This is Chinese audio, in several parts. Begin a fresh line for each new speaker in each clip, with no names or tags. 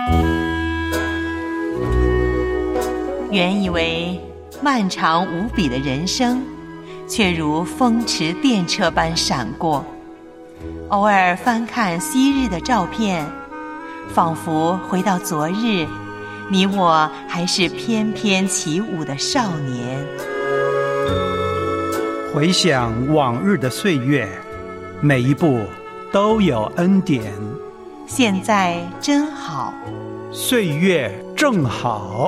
原以为漫长无比的人生，却如风驰电掣般闪过。偶尔翻看昔日的照片，仿佛回到昨日，你我还是翩翩起舞的少年。
回想往日的岁月，每一步都有恩典。
现在真好，
岁月正好。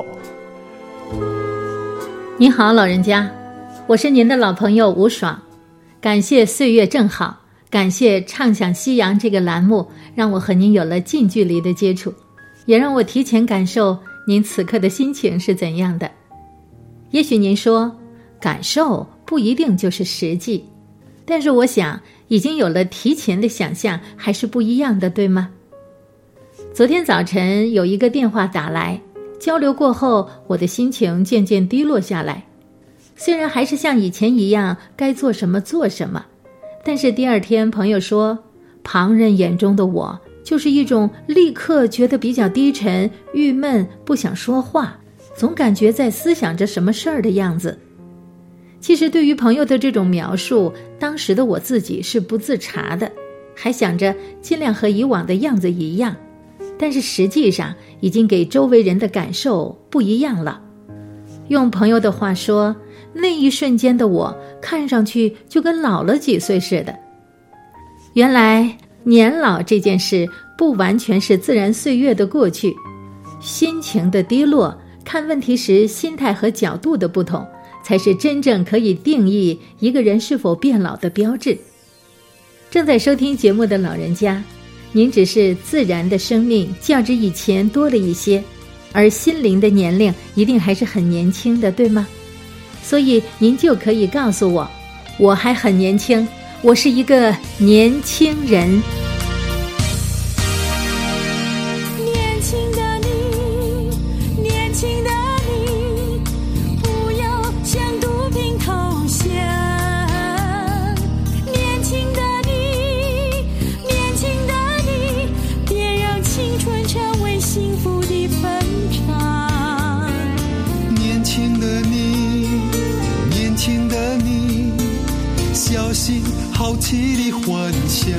您好，老人家，我是您的老朋友吴爽。感谢岁月正好，感谢畅想夕阳这个栏目，让我和您有了近距离的接触，也让我提前感受您此刻的心情是怎样的。也许您说感受不一定就是实际，但是我想已经有了提前的想象还是不一样的，对吗？昨天早晨有一个电话打来，交流过后，我的心情渐渐低落下来。虽然还是像以前一样该做什么做什么，但是第二天朋友说，旁人眼中的我就是一种立刻觉得比较低沉、郁闷、不想说话，总感觉在思想着什么事儿的样子。其实对于朋友的这种描述，当时的我自己是不自察的，还想着尽量和以往的样子一样，但是实际上已经给周围人的感受不一样了。用朋友的话说，那一瞬间的我看上去就跟老了几岁似的。原来年老这件事不完全是自然岁月的过去，心情的低落，看问题时心态和角度的不同，才是真正可以定义一个人是否变老的标志。正在收听节目的老人家，您只是自然的生命较之以前多了一些，而心灵的年龄一定还是很年轻的，对吗？所以您就可以告诉我，我还很年轻，我是一个年轻人。
年轻的你，年轻的你，不要向毒品投降。年轻的你，年轻的你，别让青春成为幸福的坟场。
年轻的你，年轻的你，小心好奇的幻想。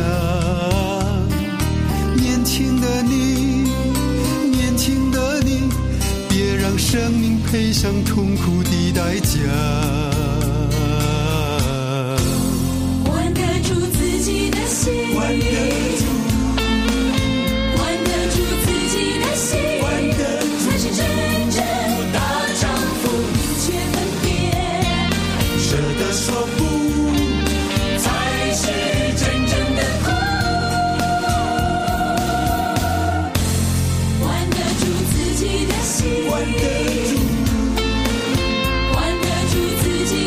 年轻的你，年轻的你，别让生命赔上痛苦的代价。
管得住自己的心，管得住，管得住自己的心，管得住才是真正大丈夫。明确分辨，
舍得说不，
才是真正的苦。管得住自己的心，
管得住，
管得住自己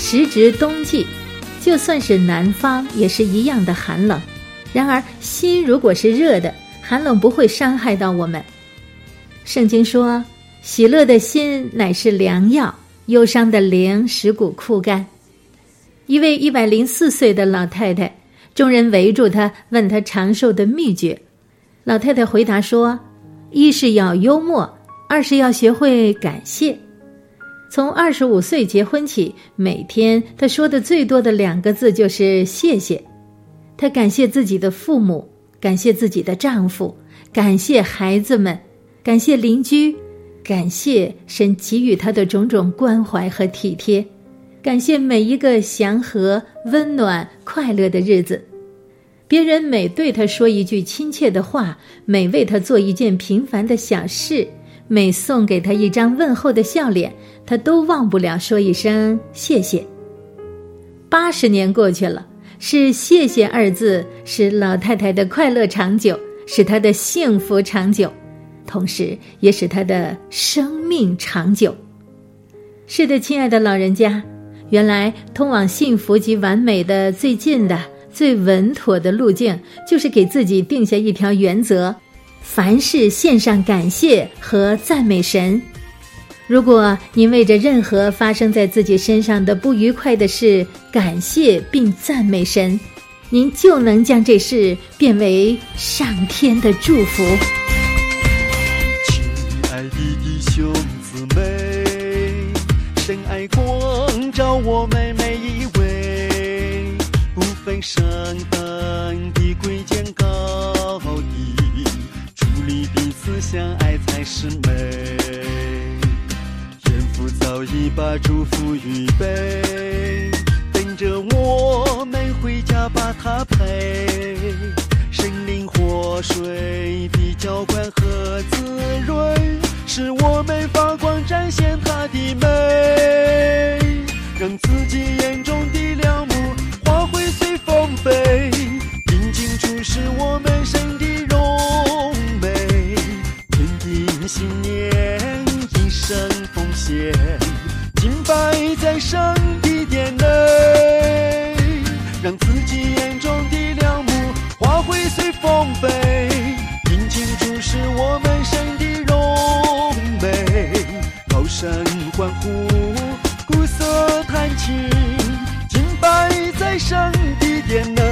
时值冬季，就算是南方也是一样的寒冷。然而心如果是热的，寒冷不会伤害到我们。圣经说，喜乐的心乃是良药，忧伤的灵使骨枯干。一位104岁的老太太，众人围住她，问她长寿的秘诀。老太太回答说，一是要幽默，二是要学会感谢。从25岁结婚起，每天她说的最多的2个字就是谢谢。她感谢自己的父母，感谢自己的丈夫，感谢孩子们，感谢邻居，感谢神给予她的种种关怀和体贴，感谢每一个祥和、温暖、快乐的日子。别人每对她说一句亲切的话，每为她做一件平凡的小事，每送给她一张问候的笑脸，她都忘不了说一声谢谢。80年过去了，是谢谢2字使老太太的快乐长久，使她的幸福长久，同时也使她的生命长久。是的，亲爱的老人家，原来通往幸福及完美的最近的最稳妥的路径，就是给自己定下一条原则，凡事献上感谢和赞美神。如果您为着任何发生在自己身上的不愉快的事感谢并赞美神，您就能将这事变为上天的祝福。
亲爱的弟兄姊妹，神爱光照我们每一位，不分身份的贵贱高低，处理彼此相爱才是美。天父早已把祝福预备，等着我们回家把它配。神灵活水的浇灌和滋润，使我们发光展现它的美，让自己眼中的良木花卉随风飞，引进出使我们神的荣美。天地新年一生奉献，敬拜在神的殿内，让自己眼中的良木花卉随风飞，引进出使我们神的荣美。高声欢呼，鼓瑟弹琴，敬拜在神的殿内。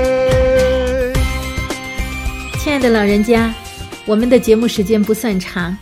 亲爱的老人家，我们的节目时间不算长，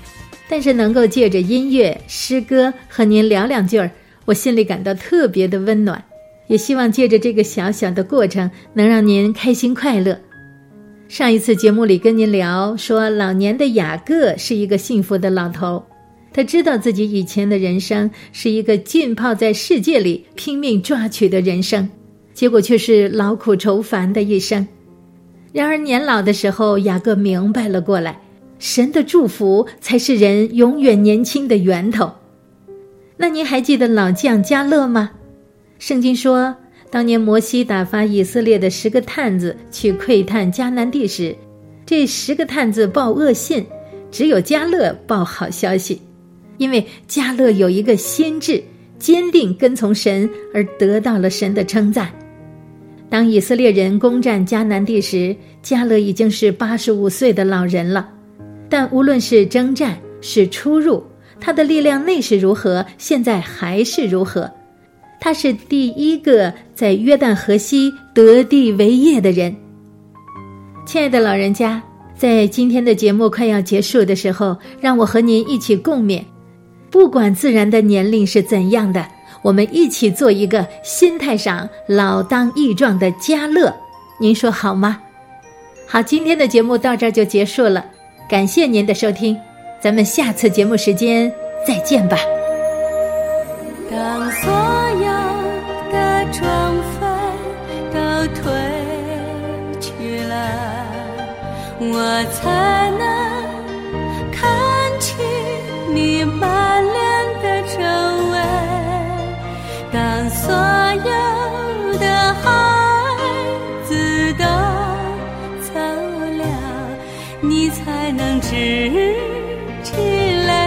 但是能够借着音乐、诗歌和您聊两句儿，我心里感到特别的温暖，也希望借着这个小小的过程能让您开心快乐。上一次节目里跟您聊说，老年的雅各是一个幸福的老头，他知道自己以前的人生是一个浸泡在世界里拼命抓取的人生，结果却是劳苦愁烦的一生。然而年老的时候，雅各明白了过来，神的祝福才是人永远年轻的源头。那您还记得老将迦勒吗？圣经说，当年摩西打发以色列的10个探子去窥探迦南地时，这10个探子报恶信，只有迦勒报好消息。因为迦勒有一个心志，坚定跟从神，而得到了神的称赞。当以色列人攻占迦南地时，迦勒已经是85岁的老人了，但无论是征战是出入，他的力量内是如何，现在还是如何。他是第一个在约旦河西得地为业的人。亲爱的老人家，在今天的节目快要结束的时候，让我和您一起共勉，不管自然的年龄是怎样的，我们一起做一个心态上老当益壮的迦勒，您说好吗？好，今天的节目到这儿就结束了，感谢您的收听，咱们下次节目时间再见吧。
当所有的妆粉都褪去了，我才能看清你满脸的皱纹。当所有的孩子都走了，你才能支起泪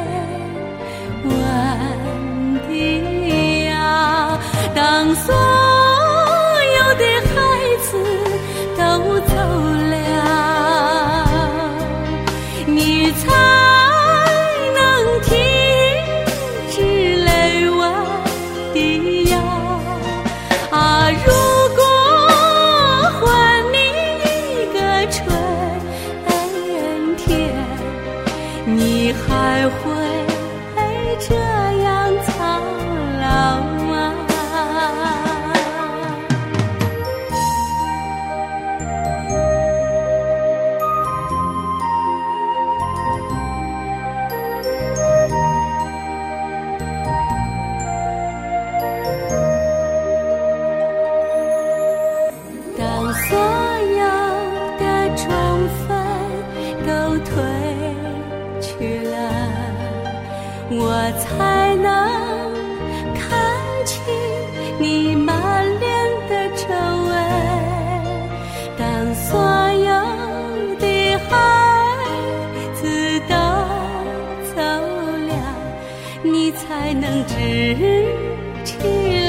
弯的腰。当所有的孩子都走了，你才能停止泪弯的腰。啊，如果还你一个春天，你还会这样苍老吗？当所有的妆粉都褪去了，我才能看清你满脸的皱纹。当所有的孩子都走了，你才能支起